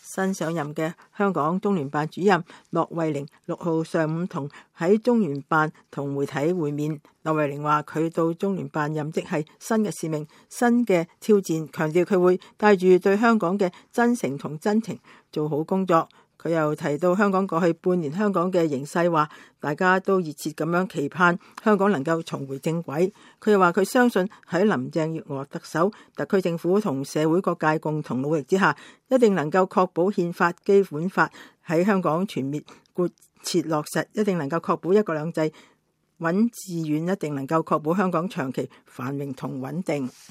新上任嘅香港中聯辦主任駱惠寧6號上午喺中聯辦同媒體會面。駱惠寧話佢到中聯辦任職係新嘅使命、新嘅挑戰，強調佢會帶住對香港嘅真誠同真情做好工作。佢又提到香港過去半年香港嘅形勢，話大家都熱切咁樣期盼香港能夠重回正軌。佢又話佢相信喺林鄭月娥特首、特區政府同社會各界共同努力之下，一定能夠確保憲法、基本法喺香港全面貫徹落實，一定能夠確保一國兩制穩致遠，一定能夠確保香港長期繁榮同穩定。